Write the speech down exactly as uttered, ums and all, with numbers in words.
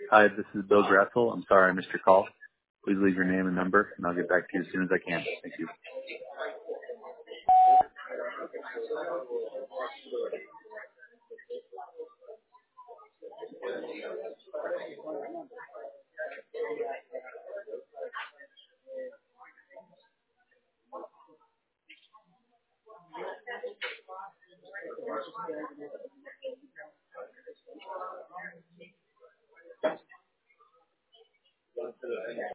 Hi, this is Bill Gressel. I'm sorry I missed your call. Please leave your name and number, and I'll get back to you as soon as I can. Thank you.